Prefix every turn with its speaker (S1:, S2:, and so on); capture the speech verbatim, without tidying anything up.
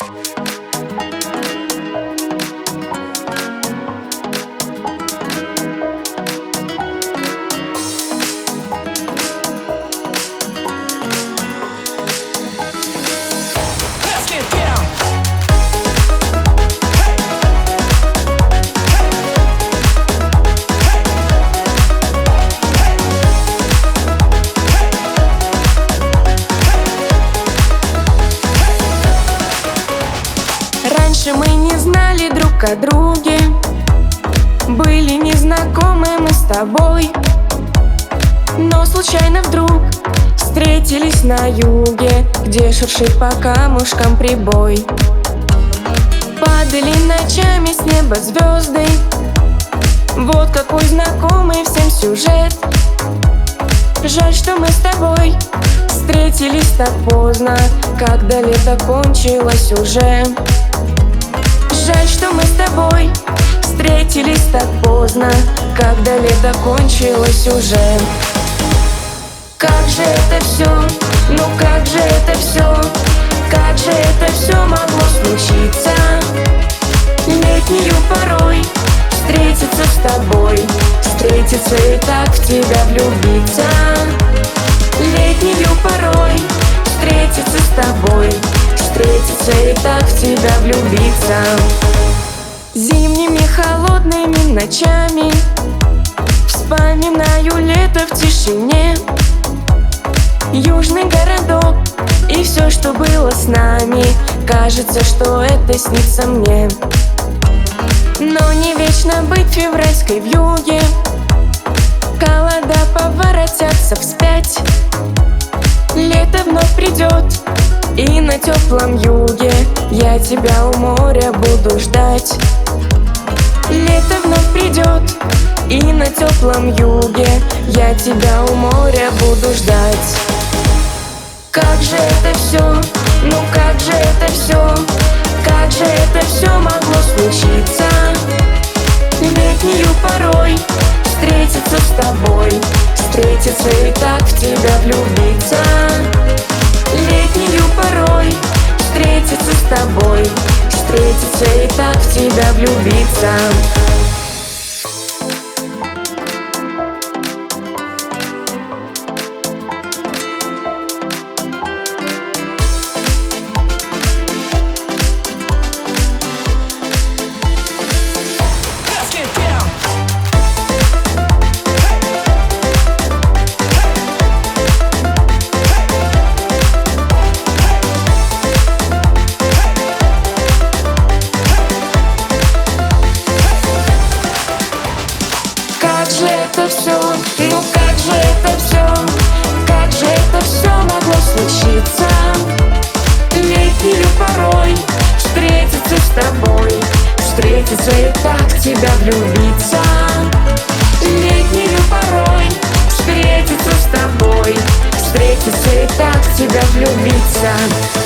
S1: Раньше мы не знали друг о друге, были незнакомы мы с тобой, но случайно вдруг встретились на юге, где шуршит по камушкам прибой. Падали ночами с неба звезды, вот какой знакомый всем сюжет. Жаль, что мы с тобой встретились так поздно, когда лето кончилось уже. Жаль, что мы с тобой встретились так поздно, когда лето кончилось уже. Как же это все, ну как же это все, как же это все могло случиться? Летнюю порой встретиться с тобой, встретиться и так в тебя влюбиться. Летнюю порой встретиться с тобой, встретиться и так в тебя влюбиться. Зимними холодными ночами вспоминаю лето в тишине, южный городок и все, что было с нами. Кажется, что это снится мне. Но не вечно быть февральской вьюге, холода поворотятся вспять. Лето вновь придет, и на теплом юге я тебя у моря буду ждать. Лето вновь придет, и на теплом юге я тебя у моря буду ждать. Как же это все, ну как же это все, как же это все могло случиться? Летнюю порой встретиться с тобой, встретиться и так в тебя влюбиться. Летнюю порой встретиться с тобой, встретиться и так в тебя влюбиться. Как же это все, ну как же это все, как же это все могло случиться? Летнюю порой встретиться с тобой, встретиться и так в тебя влюбиться. Летнюю порой встретиться с тобой, встретиться и так в тебя влюбиться.